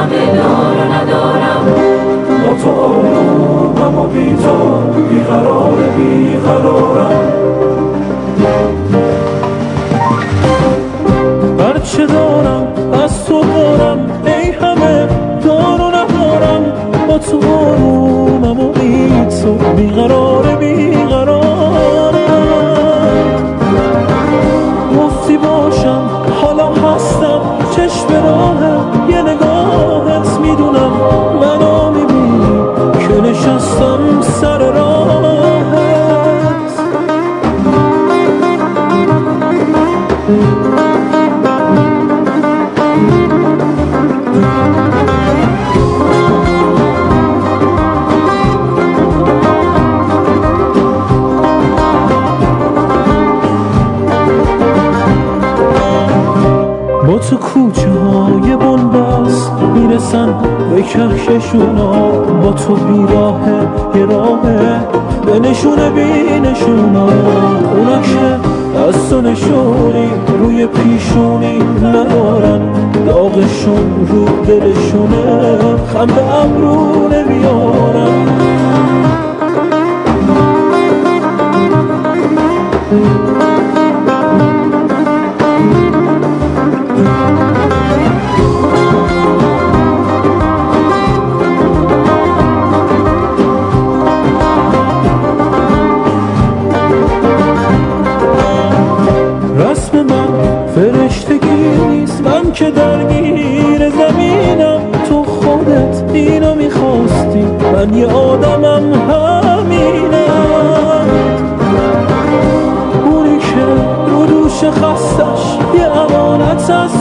دار و ندارم. با تو آرومم و بی تو بیقرارم. هرچه دارم از تو دارم، ای همه دار و ندارم. با تو آرومم و بی تو بیقرارم. گفتی باشم حالا هستم، چشم راهم یه نگاهت میدونم. منو میبینی که نشستم سر راهت. با تو کوچه های بنبست میرسن به کهکشونا. با تو بیراه یه راهه به نشونه بی نشونا. اونا که از تو نشونی روی پیشونی ندارن، داغشون رو دلشونه خم به ابرو نمیارن. رسم من فرشتگی نیست، من که درگیر زمینم. تو خودت اینو میخواستی، من یه آدمم همینم. اونی که رو دوش خستش یه امانت از